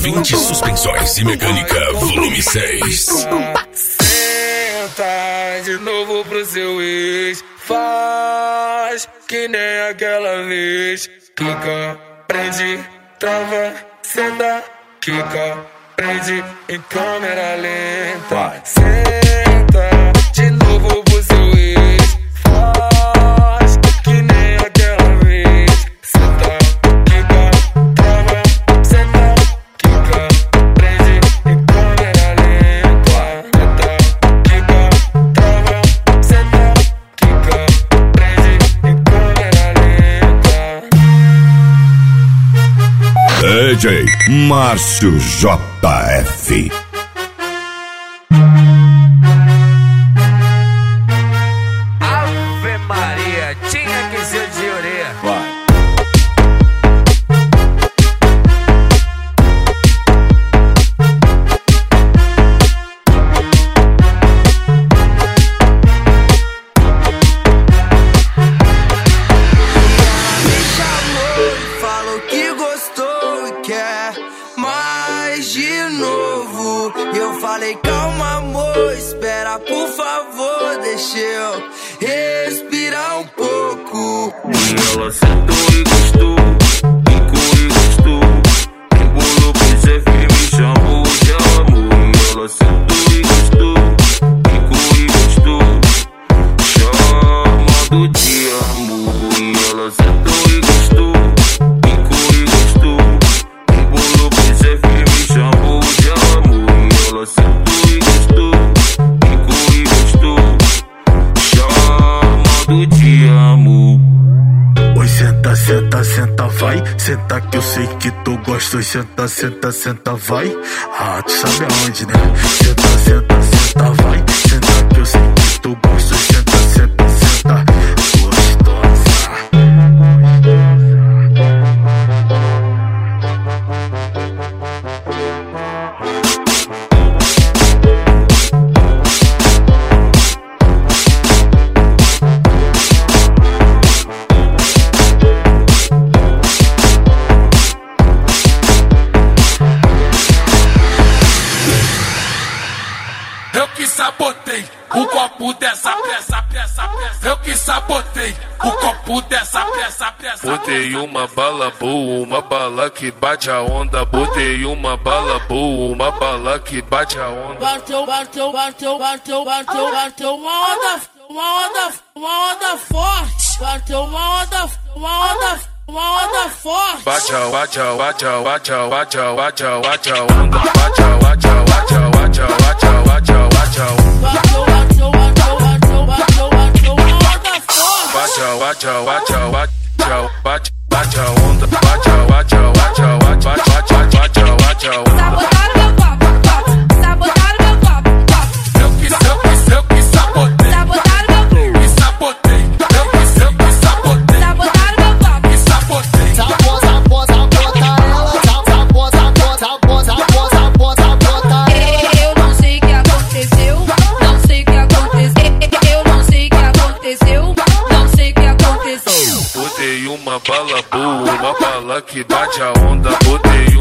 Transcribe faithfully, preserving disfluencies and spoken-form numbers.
vinte Suspensões e Mecânica, volume seis. Senta de novo pro seu ex. Faz que nem aquela vez. Clica, prende, trava, senta. Clica, prende em câmera lenta. Senta de novo pro seu ex. Faz que nem aquela vez. Senta, clica, trava, senta. Clica, prende em câmera lenta. Senta, clica, trava, senta. Clica, prende em câmera lenta. D J Márcio J F. Ave Maria, tinha que ser de orelha. Vai. Me chamou e falou que gostou e quer mais de novo. E eu falei, calma amor, espera por favor, deixa eu respirar um pouco. E ela sentou e gostou, ficou e gostou. Embolou pro chefe e me chamou de amor. E ela sentou e gostou, ficou e gostou. Chamado de amor. E ela sentou e gostou, ficou e gostou. Embolou pro chefe e me chamou de amor. E ela sentou e gostou, ficou e gostou. Chamado de amor. Oi, senta, senta, senta, vai. Senta que eu sei que tu gosta. Oi, senta, senta, senta, vai. Ah, tu sabe aonde, né? Senta, senta, senta, vai. Senta que eu sei que tu gosta. Oi, senta, senta, senta, gostosa. Eu que sabotei o copo dessa peça, peça, peça. Eu que sabotei o copo dessa peça, peça. Botei uma bala boa, uma bala que bate a onda. Botei uma bala boa, uma bala que bate a onda. Bateu, bateu, bateu, bateu, bateu, bateu uma onda, uma onda, uma onda forte. Bateu uma onda, uma onda, uma onda forte. Bate a, bate a, bate a, bate a, bate a, bate a, bate a onda. Bate a, bate a, bate a, bate a, bate a, bate a, bate a onda. Bateu, bateu, bateu, bateu, bateu, bateu uma onda forte. Bate a, bate a, bate a, bate a, bate, bate a onda. Bate a, bate a, bate a, bate, bate, bate, bate a, bate a onda. Sabotaram meu copo, copo. Sabotaram meu copo, copo. Eu que, eu que, eu que sabotei. Sabotaram meu copo. Que sabotei. Eu que, eu que sabotei. Sabotaram meu copo. Que sabotei. Sabor, sabor, sabota ela. Sabor, sabor, sabor, sabor, sabor, sabota ela. Eu não sei o que aconteceu. Não sei o que aconteceu. Eu não sei o que aconteceu. Não sei o que aconteceu. Botei uma bala boa, uma bala que bate a onda. Botei